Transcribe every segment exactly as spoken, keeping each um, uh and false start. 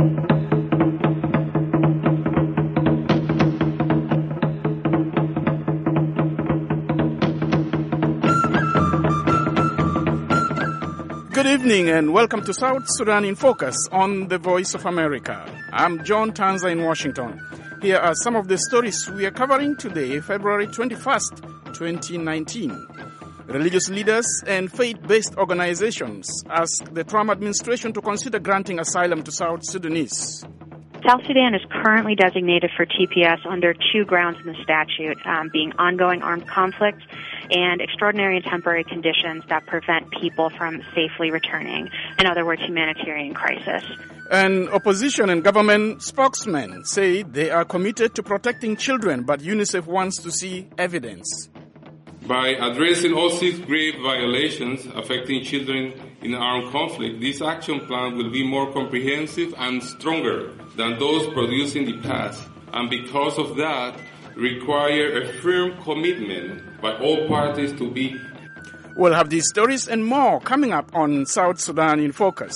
Good evening and welcome to South Sudan in Focus on The Voice of America. I'm John Tanza in Washington. Here are some of the stories we are covering today, February twenty-first, twenty nineteen. Religious leaders and faith-based organizations ask the Trump administration to consider granting asylum to South Sudanese. South Sudan is currently designated for T P S under two grounds in the statute, um, being ongoing armed conflict and extraordinary and temporary conditions that prevent people from safely returning. In other words, humanitarian crisis. And opposition and government spokesmen say they are committed to protecting children, but UNICEF wants to see evidence. By addressing all six grave violations affecting children in armed conflict, this action plan will be more comprehensive and stronger than those produced in the past, and because of that, require a firm commitment by all parties to be. We'll have these stories and more coming up on South Sudan in Focus.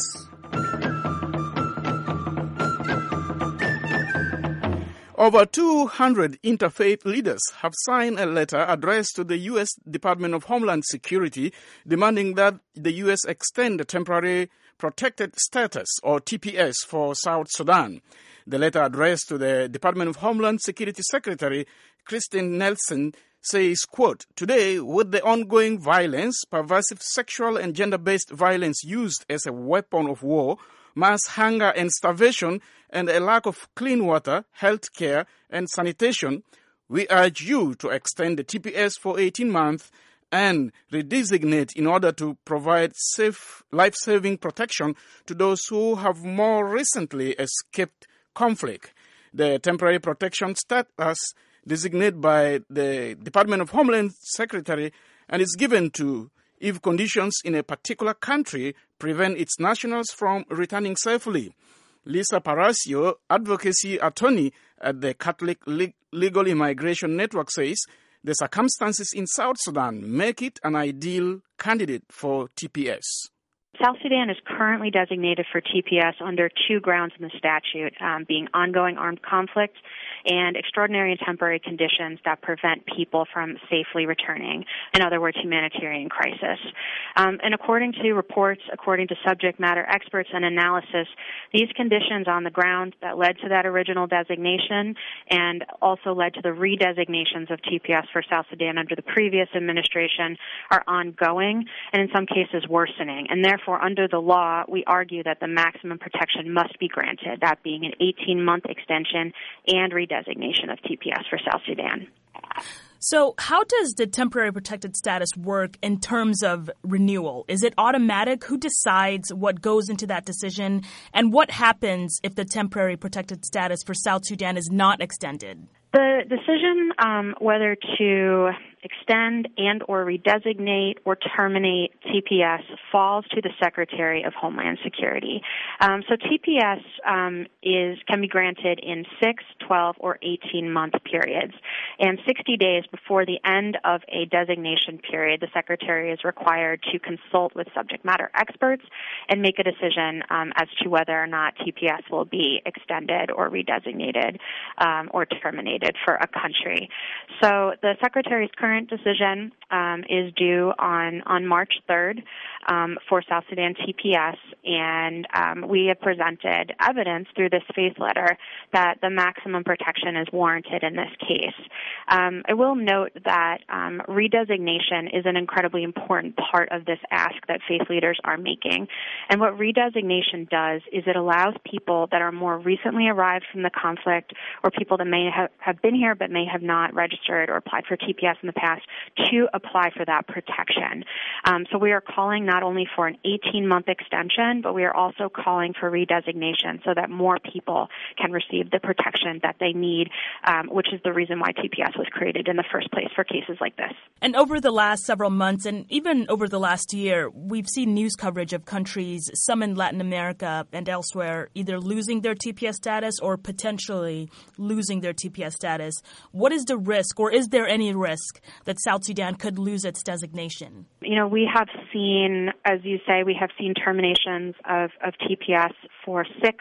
Over two hundred interfaith leaders have signed a letter addressed to the U S Department of Homeland Security demanding that the U S extend the temporary protected status, or T P S, for South Sudan. The letter addressed to the Department of Homeland Security Secretary Kristen Nelson says, quote, "Today, with the ongoing violence, pervasive sexual and gender-based violence used as a weapon of war, mass hunger and starvation, and a lack of clean water, health care, and sanitation, we urge you to extend the T P S for eighteen months and redesignate in order to provide safe, life-saving protection to those who have more recently escaped conflict. The temporary protection status designated by the Department of Homeland Security and is given to if conditions in a particular country prevent its nationals from returning safely." Lisa Paracio, advocacy attorney at the Catholic Legal Immigration Network, says the circumstances in South Sudan make it an ideal candidate for T P S. South Sudan is currently designated for T P S under two grounds in the statute, um, being ongoing armed conflict and extraordinary and temporary conditions that prevent people from safely returning. In other words, humanitarian crisis. Um, and according to reports, according to subject matter experts and analysis, these conditions on the ground that led to that original designation and also led to the redesignations of T P S for South Sudan under the previous administration are ongoing and in some cases worsening. And therefore, under the law, we argue that the maximum protection must be granted, that being an eighteen-month extension and redesignation of T P S for South Sudan. So how does the temporary protected status work in terms of renewal? Is it automatic? Who decides what goes into that decision? And what happens if the temporary protected status for South Sudan is not extended? The decision um, whether to extend and or redesignate or terminate T P S falls to the Secretary of Homeland Security. Um, so T P S um, is can be granted in six, twelve, or eighteen-month periods. And sixty days before the end of a designation period, the Secretary is required to consult with subject matter experts and make a decision um, as to whether or not T P S will be extended or redesignated um, or terminated for a country. So the Secretary's current decision um, is due on, on March third um, for South Sudan T P S, and um, we have presented evidence through this faith letter that the maximum protection is warranted in this case. Um, I will note that um, redesignation is an incredibly important part of this ask that faith leaders are making. And what redesignation does is it allows people that are more recently arrived from the conflict or people that may have, have been here but may have not registered or applied for T P S in the past to apply for that protection. Um, so we are calling not only for an eighteen-month extension, but we are also calling for redesignation so that more people can receive the protection that they need, um, which is the reason why T P S was created in the first place for cases like this. And over the last several months and even over the last year, we've seen news coverage of countries, some in Latin America and elsewhere, either losing their T P S status or potentially losing their T P S status. What is the risk, or is there any risk that South Sudan could lose its designation? You know, we have seen, as you say, we have seen terminations of, of T P S for six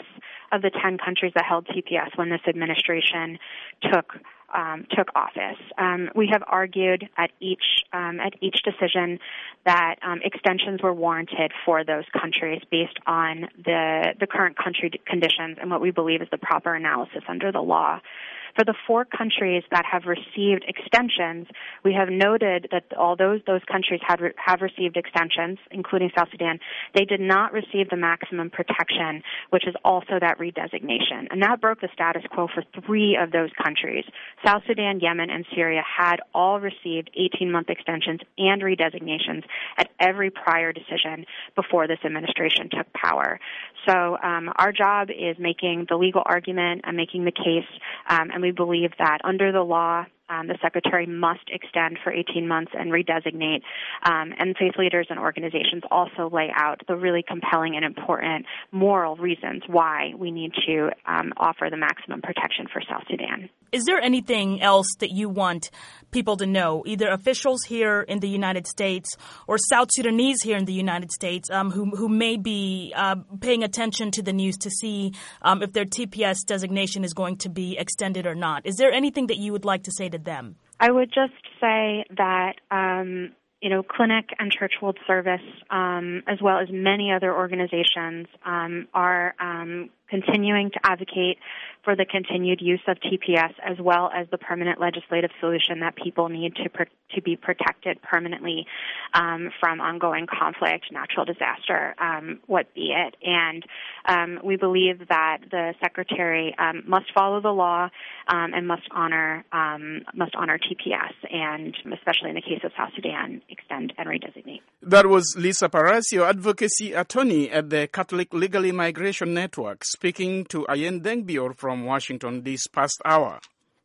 of the ten countries that held T P S when this administration took Um, took office. Um, we have argued at each um, at each decision that um, extensions were warranted for those countries based on the the current country conditions and what we believe is the proper analysis under the law. For the four countries that have received extensions, we have noted that although those countries had re- have received extensions, including South Sudan, they did not receive the maximum protection, which is also that redesignation. And that broke the status quo for three of those countries. South Sudan, Yemen, and Syria had all received eighteen-month extensions and redesignations at every prior decision before this administration took power. So um, our job is making the legal argument and making the case, um, and we believe that under the law, Um, the Secretary must extend for eighteen months and redesignate. Um, and faith leaders and organizations also lay out the really compelling and important moral reasons why we need to um, offer the maximum protection for South Sudan. Is there anything else that you want people to know, either officials here in the United States or South Sudanese here in the United States um, who, who may be uh, paying attention to the news to see um, if their T P S designation is going to be extended or not? Is there anything that you would like to say to them? I would just say that, um, you know, Clinic and Church World Service, um, as well as many other organizations, um, are um, continuing to advocate for the continued use of T P S as well as the permanent legislative solution that people need to pr- to be protected permanently um, from ongoing conflict, natural disaster, um, what be it. And um, we believe that the Secretary um, must follow the law um, and must honor um, must honor T P S, and especially in the case of South Sudan, extend and redesignate. That was Lisa Palacio, advocacy attorney at the Catholic Legal Immigration Network, speaking to Ayen Dengbior from Washington this past hour.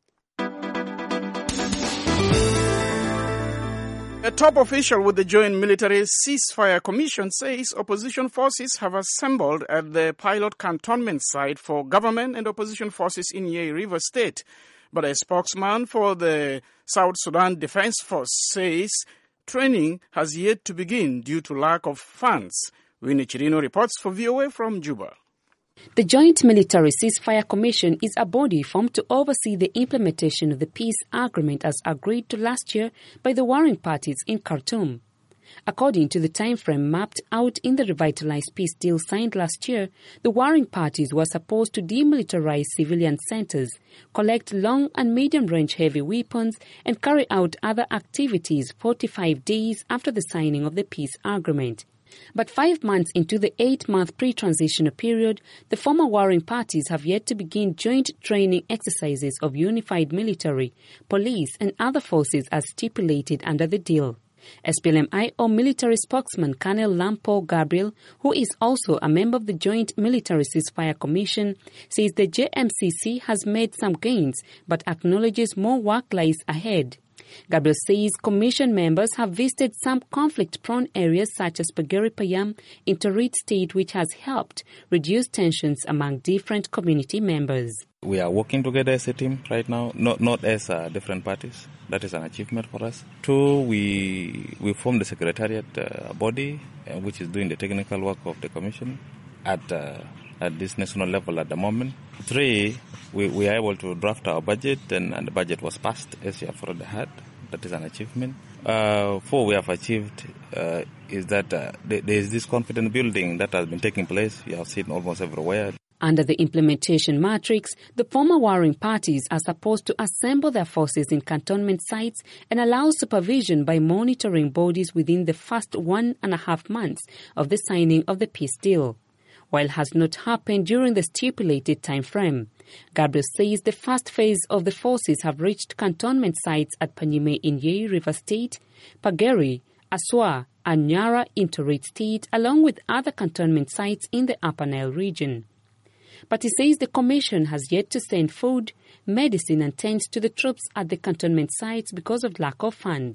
A top official with the Joint Military Ceasefire Commission says opposition forces have assembled at the pilot cantonment site for government and opposition forces in Yei River State. But a spokesman for the South Sudan Defense Force says training has yet to begin due to lack of funds. Winnie Chirino reports for V O A from Juba. The Joint Military Ceasefire Commission is a body formed to oversee the implementation of the peace agreement as agreed to last year by the warring parties in Khartoum. According to the time frame mapped out in the revitalized peace deal signed last year, the warring parties were supposed to demilitarize civilian centers, collect long and medium-range heavy weapons, and carry out other activities forty-five days after the signing of the peace agreement. But five months into the eight-month pre-transitional period, the former warring parties have yet to begin joint training exercises of unified military, police, and other forces as stipulated under the deal. S P L M I O military spokesman Colonel Lampo Gabriel, who is also a member of the Joint Military Ceasefire Commission, says the J M C C has made some gains but acknowledges more work lies ahead. Gabriel says Commission members have visited some conflict-prone areas such as Pageri Payam in Torit State, which has helped reduce tensions among different community members. We are working together as a team right now, not not as uh, different parties. That is an achievement for us. Two, we we formed the secretariat uh, body, uh, which is doing the technical work of the Commission at uh, at this national level at the moment. Three, we, we are able to draft our budget, and, and the budget was passed as you have already heard. That is an achievement. Uh, four, we have achieved uh, is that uh, there is this confidence building that has been taking place. You have seen almost everywhere. Under the implementation matrix, the former warring parties are supposed to assemble their forces in cantonment sites and allow supervision by monitoring bodies within the first one and a half months of the signing of the peace deal. While has not happened during the stipulated time frame, Gabriel says the first phase of the forces have reached cantonment sites at Panyime in Yei River State, Pageri, Aswa, and Nyara in Torit State, along with other cantonment sites in the Upper Nile region. But he says the Commission has yet to send food, medicine and tents to the troops at the cantonment sites because of lack of funds.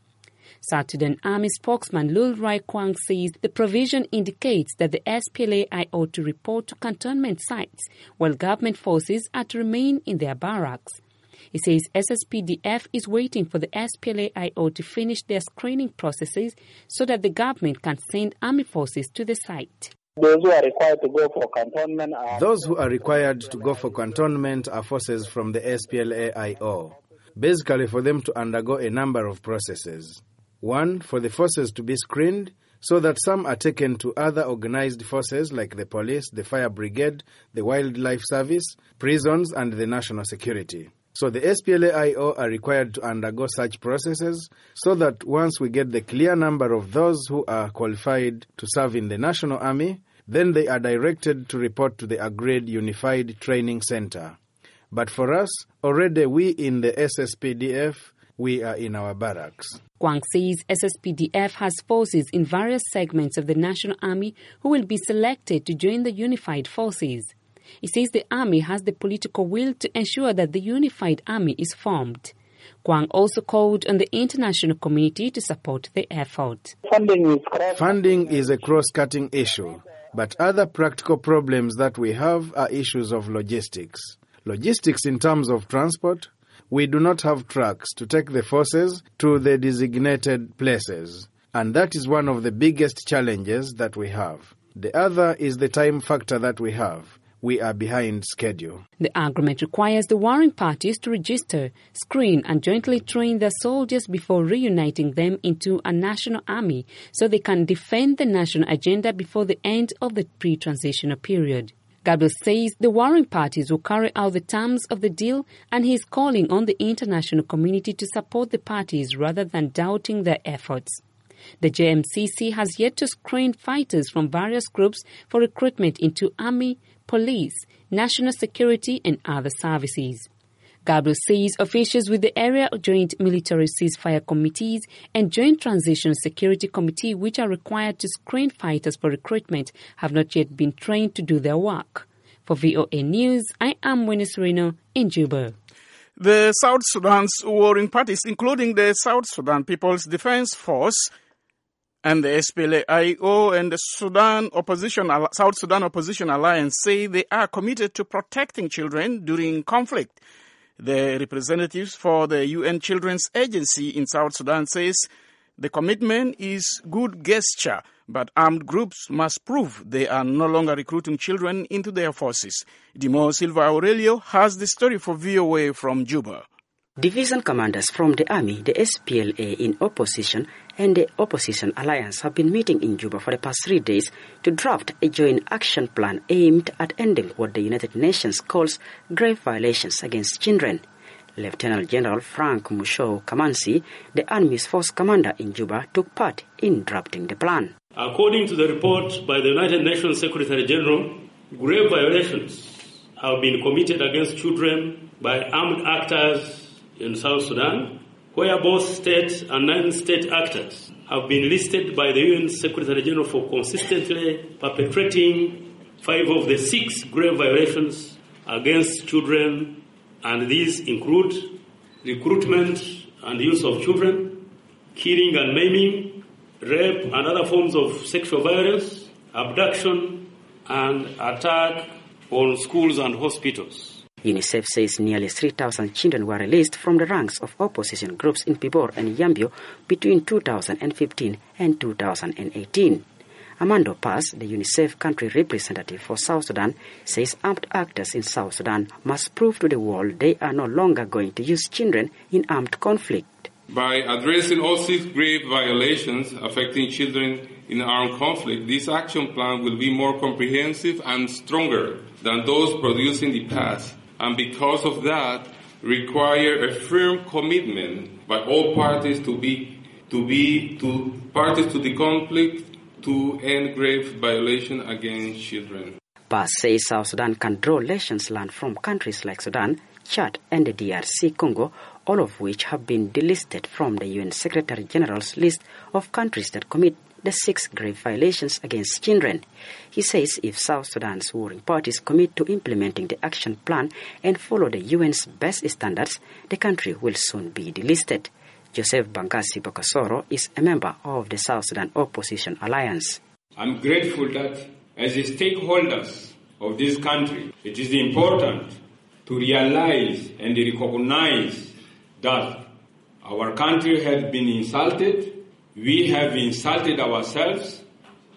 South Sudan Army spokesman Lul Rai Kwang says the provision indicates that the S P L A I ought to report to cantonment sites while government forces are to remain in their barracks. He says S S P D F is waiting for the S P L A I O to finish their screening processes so that the government can send army forces to the site. Those who are required to go for cantonment are... Those who are required to go for cantonment are forces from the S P L A I O. Basically for them to undergo a number of processes. One, for the forces to be screened, so that some are taken to other organized forces like the police, the fire brigade, the wildlife service, prisons, and the national security. So the S P L A I O are required to undergo such processes so that once we get the clear number of those who are qualified to serve in the National Army, then they are directed to report to the agreed Unified Training Center. But for us, already we in the S S P D F, we are in our barracks. Kwang says S S P D F has forces in various segments of the National Army who will be selected to join the Unified Forces. He says the Army has the political will to ensure that the Unified Army is formed. Kwang also called on the international community to support the effort. Funding is, Funding is a cross-cutting issue, but other practical problems that we have are issues of logistics. Logistics in terms of transport. We do not have trucks to take the forces to the designated places, and that is one of the biggest challenges that we have. The other is the time factor that we have. We are behind schedule. The agreement requires the warring parties to register, screen, and jointly train their soldiers before reuniting them into a national army so they can defend the national agenda before the end of the pre-transitional period. Gabriel says the warring parties will carry out the terms of the deal, and he is calling on the international community to support the parties rather than doubting their efforts. The J M C C has yet to screen fighters from various groups for recruitment into army, police, national security and other services. Gabriel says officials with the Area Joint Military Ceasefire Committees and Joint Transitional Security Committee, which are required to screen fighters for recruitment, have not yet been trained to do their work. For V O A News, I am Winnie Sereno in Juba. The South Sudan's warring parties, including the South Sudan People's Defense Force and the S P L A I O and the Sudan Opposition, South Sudan Opposition Alliance, say they are committed to protecting children during conflict. The representatives for the U N Children's Agency in South Sudan says the commitment is good gesture, but armed groups must prove they are no longer recruiting children into their forces. Dimo Silva Aurelio has the story for V O A from Juba. Division commanders from the Army, the S P L A in opposition, and the Opposition Alliance have been meeting in Juba for the past three days to draft a joint action plan aimed at ending what the United Nations calls grave violations against children. Lieutenant General Frank Musho Kamansi, the Army's force commander in Juba, took part in drafting the plan. According to the report by the United Nations Secretary General, grave violations have been committed against children by armed actors in South Sudan, where both state and non-state actors have been listed by the U N Secretary General for consistently perpetrating five of the six grave violations against children, and these include recruitment and use of children, killing and maiming, rape and other forms of sexual violence, abduction, and attack on schools and hospitals. UNICEF says nearly three thousand children were released from the ranks of opposition groups in Pibor and Yambio between two thousand fifteen and two thousand eighteen. Amando Paz, the UNICEF country representative for South Sudan, says armed actors in South Sudan must prove to the world they are no longer going to use children in armed conflict. By addressing all six grave violations affecting children in armed conflict, this action plan will be more comprehensive and stronger than those produced in the past, and because of that, require a firm commitment by all parties to be to be to parties to the conflict to end grave violation against children. Paz says South Sudan can draw lessons learned from countries like Sudan, Chad, and the D R C Congo, all of which have been delisted from the U N Secretary General's list of countries that commit the six grave violations against children. He says if South Sudan's warring parties commit to implementing the action plan and follow the U N's best standards, the country will soon be delisted. Joseph Bangasi Bokasoro is a member of the South Sudan Opposition Alliance. I'm grateful that as the stakeholders of this country, it is important to realize and recognize that our country has been insulted. We have insulted ourselves,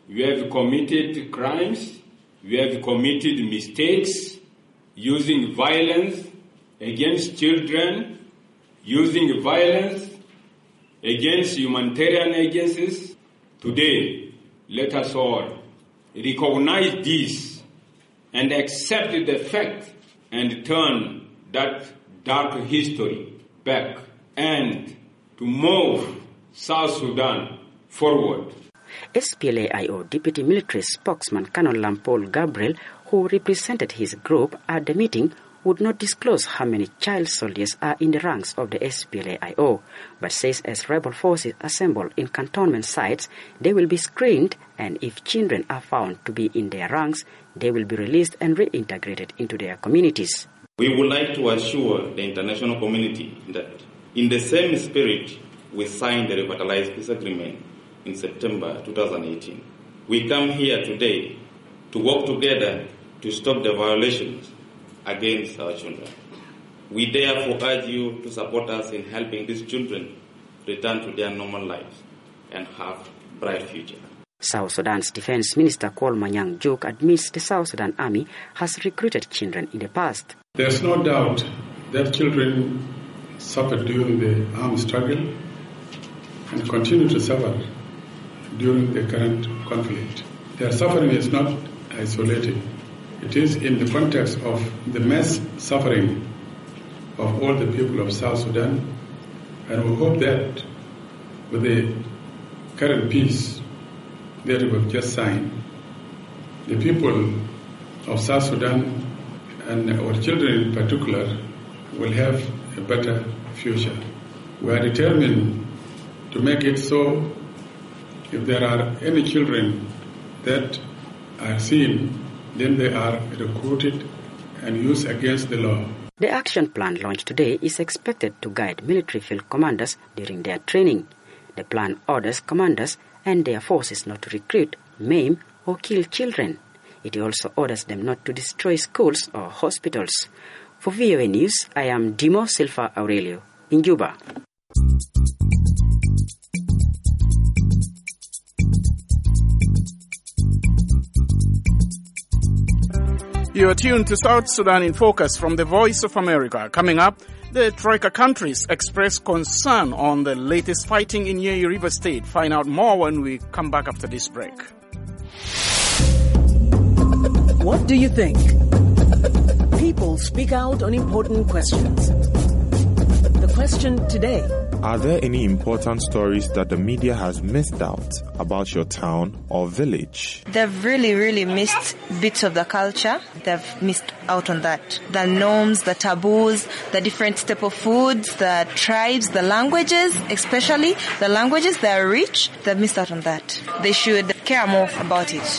we have committed crimes, we have committed mistakes, using violence against children, using violence against humanitarian agencies. Today, let us all recognize this and accept the fact and turn that dark history back and to move South Sudan forward. S P L A I O Deputy Military Spokesman Colonel Lampol Gabriel, who represented his group at the meeting, would not disclose how many child soldiers are in the ranks of the S P L A I O, but says as rebel forces assemble in cantonment sites, they will be screened, and if children are found to be in their ranks, they will be released and reintegrated into their communities. We would like to assure the international community that in the same spirit we signed the revitalized peace agreement in September twenty eighteen. We come here today to work together to stop the violations against our children. We therefore urge you to support us in helping these children return to their normal lives and have a bright future. South Sudan's Defense Minister Kwal Manyang Juk admits the South Sudan Army has recruited children in the past. There's no doubt that children suffered during the armed struggle and continue to suffer during the current conflict. Their suffering is not isolated. It is in the context of the mass suffering of all the people of South Sudan, and we hope that with the current peace that we have just signed, the people of South Sudan and our children in particular will have a better future. We are determined to make it so. If there are any children that are seen, then they are recruited and used against the law. The action plan launched today is expected to guide military field commanders during their training. The plan orders commanders and their forces not to recruit, maim, or kill children. It also orders them not to destroy schools or hospitals. For V O A News, I am Dimo Silva Aurelio in Juba. You are tuned to South Sudan in Focus from the Voice of America. Coming up, the Troika countries express concern on the latest fighting in Yei River State. Find out more when we come back after this break. What do you think? People speak out on important questions. The question today: are there any important stories that the media has missed out about your town or village? They've really, really missed bits of the culture. They've missed out on that. The norms, the taboos, the different type of foods, the tribes, the languages, especially the languages that are rich, they've missed out on that. They should care more about it.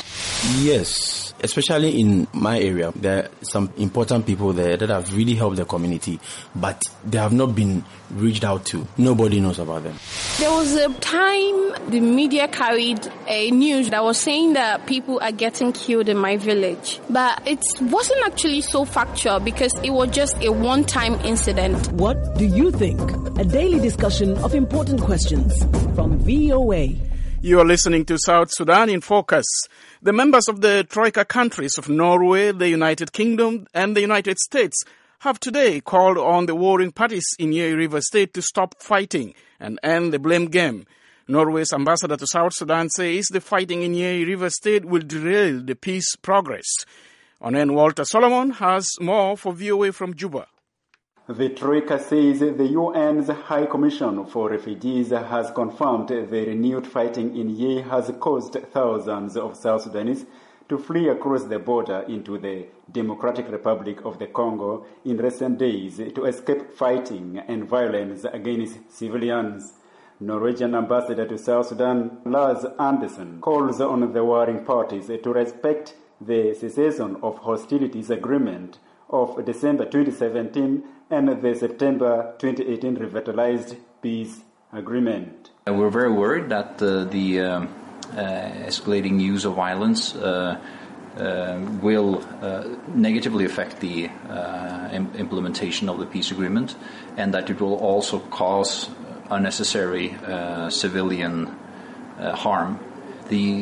Yes. Especially in my area, there are some important people there that have really helped the community, but they have not been reached out to. Nobody knows about them. There was a time the media carried a news that was saying that people are getting killed in my village. But it wasn't actually so factual because it was just a one-time incident. What do you think? A daily discussion of important questions from V O A. You are listening to South Sudan in Focus. The members of the Troika countries of Norway, the United Kingdom, and the United States have today called on the warring parties in Yei River State to stop fighting and end the blame game. Norway's ambassador to South Sudan says the fighting in Yei River State will derail the peace progress. On N. Walter Solomon has more for V O A from Juba. The Troika says the U N's High Commission for Refugees has confirmed the renewed fighting in Yei has caused thousands of South Sudanese to flee across the border into the Democratic Republic of the Congo in recent days to escape fighting and violence against civilians. Norwegian ambassador to South Sudan, Lars Andersen, calls on the warring parties to respect the cessation of hostilities agreement of December twenty seventeen and the September twenty eighteen revitalized peace agreement. Uh, we're very worried that uh, the um, uh, escalating use of violence uh, uh, will uh, negatively affect the uh, im- implementation of the peace agreement, and that it will also cause unnecessary uh, civilian uh, harm. The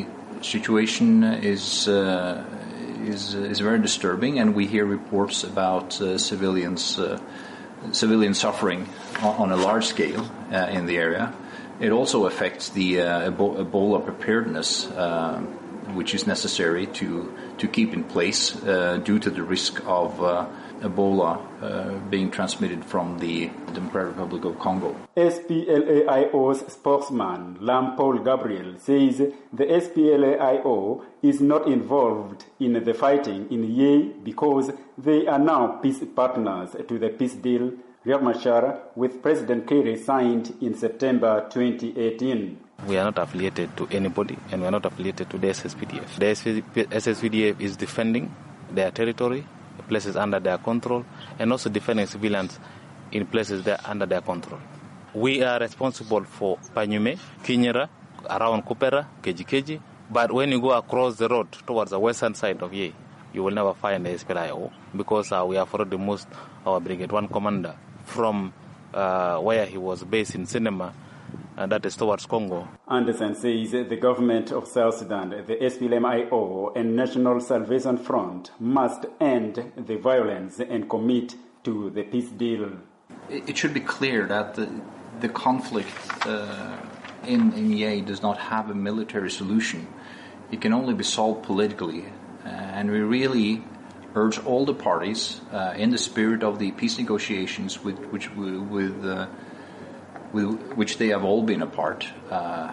situation is uh, is is very disturbing, and we hear reports about uh, civilians uh, civilian suffering on, on a large scale uh, in the area. It also affects the uh, Ebola preparedness, uh, which is necessary to to keep in place uh, due to the risk of uh, Ebola uh, being transmitted from the Democratic Republic of Congo. S P L A I O's spokesman Lam Paul Gabriel says the S P L A I O is not involved in the fighting in Yei because they are now peace partners to the peace deal Riek Machar with President Kerry signed in September twenty eighteen. We are not affiliated to anybody, and we are not affiliated to the S S P D F. The S S P D F is defending their territory, places under their control, and also defending civilians in places that are under their control. We are responsible for Panyume, Kinyera, around Kupera, Kejikeji, but when you go across the road towards the western side of Yei, you will never find the S P L A I O because uh, we have already moved our Brigade one commander from uh, where he was based in Cinema, and that is towards Congo. Anderson says the government of South Sudan, the S P L M I O and National Salvation Front must end the violence and commit to the peace deal. It should be clear that the, the conflict uh, in, in Yei does not have a military solution. It can only be solved politically, uh, and we really urge all the parties uh, in the spirit of the peace negotiations with which with uh, with which they have all been a part, uh,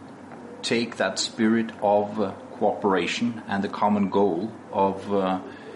take that spirit of uh, cooperation and the common goal of uh,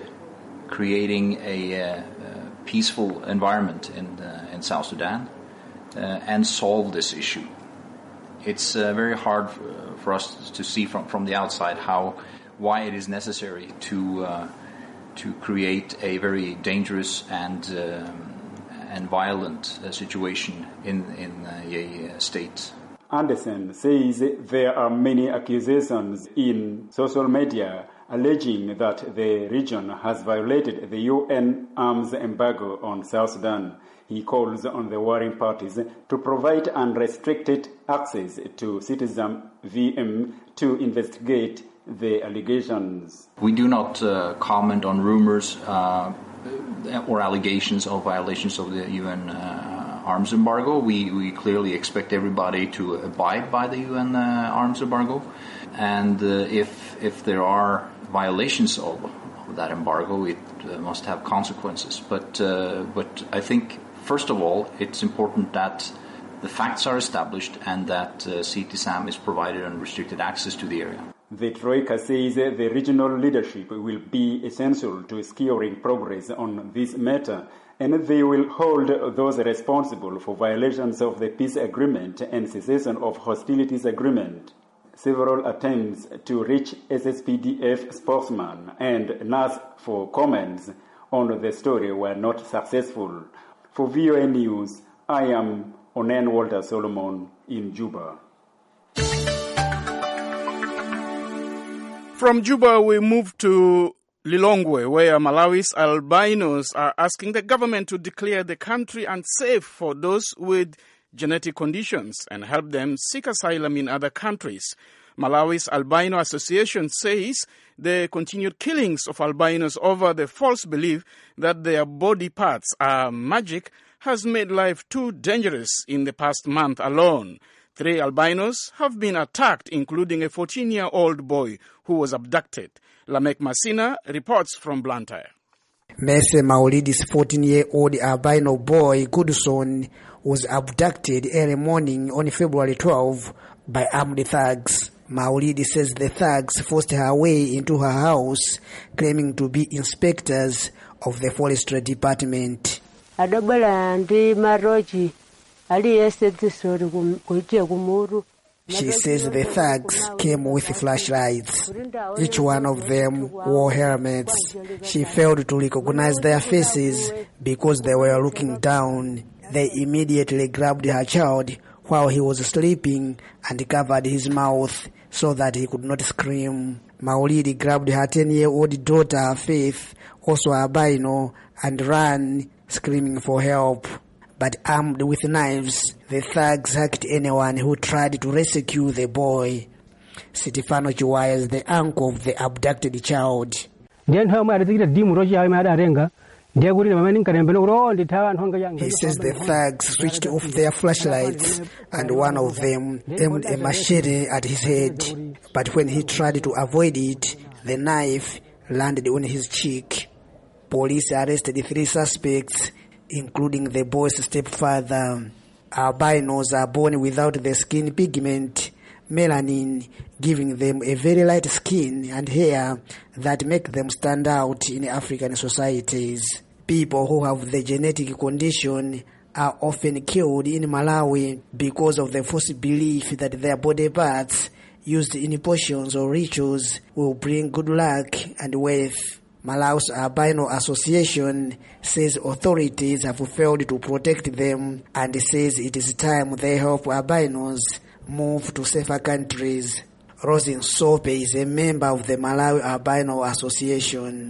creating a, uh, peaceful environment in uh, in South Sudan uh, and solve this issue. It's uh, very hard for, for us to see from, from the outside how why it is necessary to uh, to create a very dangerous and um, and violent uh, situation in in uh, Yei state. Anderson says there are many accusations in social media alleging that the region has violated the U N arms embargo on South Sudan. He calls on the warring parties to provide unrestricted access to Citizen V M to investigate the allegations. We do not uh, comment on rumors uh, or allegations of violations of the U N uh, arms embargo. We, we clearly expect everybody to abide by the U N uh, arms embargo. And uh, if if there are violations of, of that embargo, it uh, must have consequences. But uh, but I think, first of all, it's important that the facts are established and that uh, C T S A M is provided unrestricted access to the area. The Troika says the regional leadership will be essential to securing progress on this matter, and they will hold those responsible for violations of the peace agreement and cessation of hostilities agreement. Several attempts to reach S S P D F spokesman and N A S for comments on the story were not successful. For V O A News, I am Onen Walter Solomon in Juba. From Juba, we move to Lilongwe, where Malawi's albinos are asking the government to declare the country unsafe for those with genetic conditions and help them seek asylum in other countries. Malawi's Albino Association says the continued killings of albinos over the false belief that their body parts are magic has made life too dangerous in the past month alone. Three albinos have been attacked, including a fourteen-year-old boy who was abducted. Lamek Masina reports from Blantyre. Mese Maulidi's fourteen-year-old albino boy, Goodson, was abducted early morning on February twelfth by armed thugs. Maulidi says the thugs forced her way into her house, claiming to be inspectors of the forestry department. She says the thugs came with flashlights. Each one of them wore helmets. She failed to recognize their faces because they were looking down. They immediately grabbed her child while he was sleeping and covered his mouth so that he could not scream. Maulidi grabbed her ten-year-old daughter, Faith, also albino, and ran, screaming for help. But armed with knives, the thugs hacked anyone who tried to rescue the boy. Stefano Chiwaya is the uncle of the abducted child. He says the thugs switched off their flashlights and one of them aimed a machete at his head. But when he tried to avoid it, the knife landed on his cheek. Police arrested three suspects, including the boy's stepfather. Albinos are born without the skin pigment, melanin, giving them a very light skin and hair that make them stand out in African societies. People who have the genetic condition are often killed in Malawi because of the false belief that their body parts used in potions or rituals will bring good luck and wealth. Malawi's Albino Association says authorities have failed to protect them and says it is time they help albinos move to safer countries. Rosin Sope is a member of the Malawi Albino Association.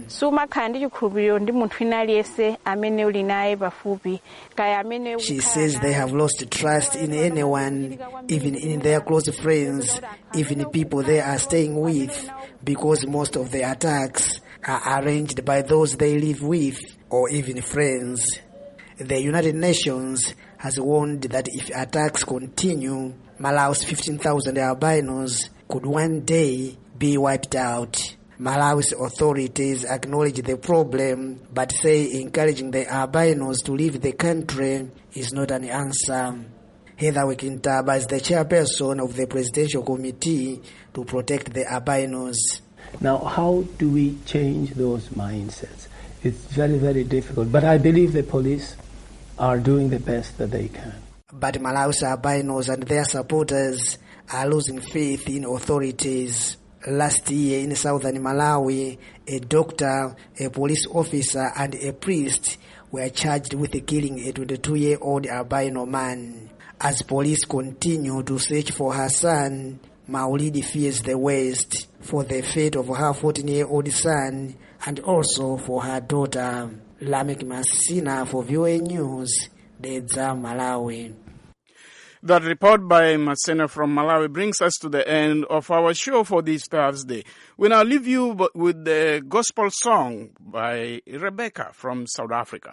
She says they have lost trust in anyone, even in their close friends, even people they are staying with, because most of the attacks are arranged by those they live with or even friends. The United Nations has warned that if attacks continue, Malawi's fifteen thousand albinos could one day be wiped out. Malawi's authorities acknowledge the problem but say encouraging the albinos to leave the country is not an answer. Heather Wekintaba is the chairperson of the Presidential Committee to protect the albinos. Now, how do we change those mindsets? It's very, very difficult, but I believe the police are doing the best that they can. But Malawi's albinos and their supporters are losing faith in authorities. Last year in southern Malawi, a doctor, a police officer, and a priest were charged with killing a twenty-two-year-old albino man. As police continue to search for her son, Maulidi fears the worst for the fate of her fourteen-year-old son and also for her daughter. Lamek Masina for V O A News, Dedza, Malawi. That report by Masena from Malawi brings us to the end of our show for this Thursday. We now leave you with the gospel song by Rebecca from South Africa.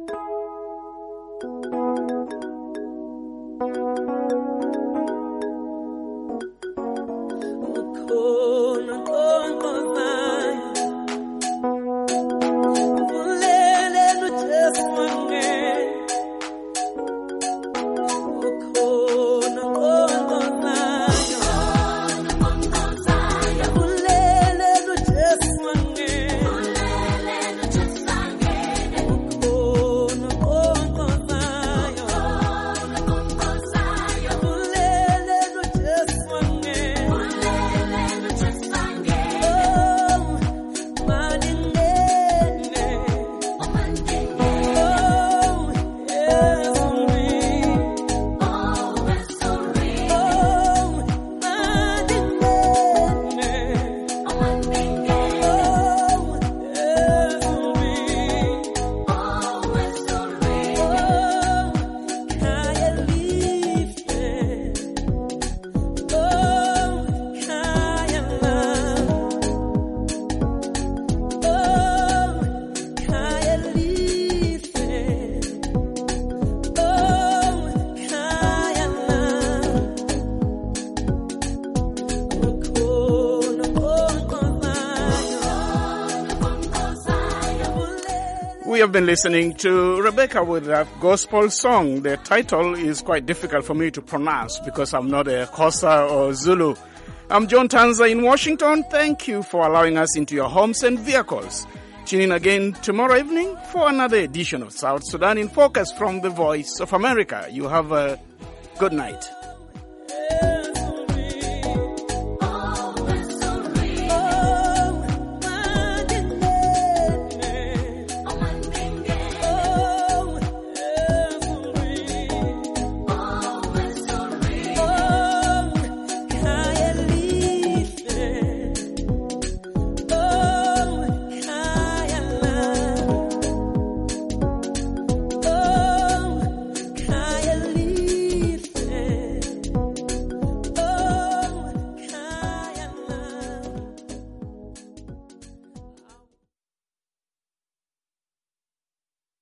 We have been listening to Rebecca with that gospel song. The title is quite difficult for me to pronounce because I'm not a Xhosa or Zulu. I'm John Tanza in Washington. Thank you for allowing us into your homes and vehicles. Tune in again tomorrow evening for another edition of South Sudan in Focus from the Voice of America. You have a good night.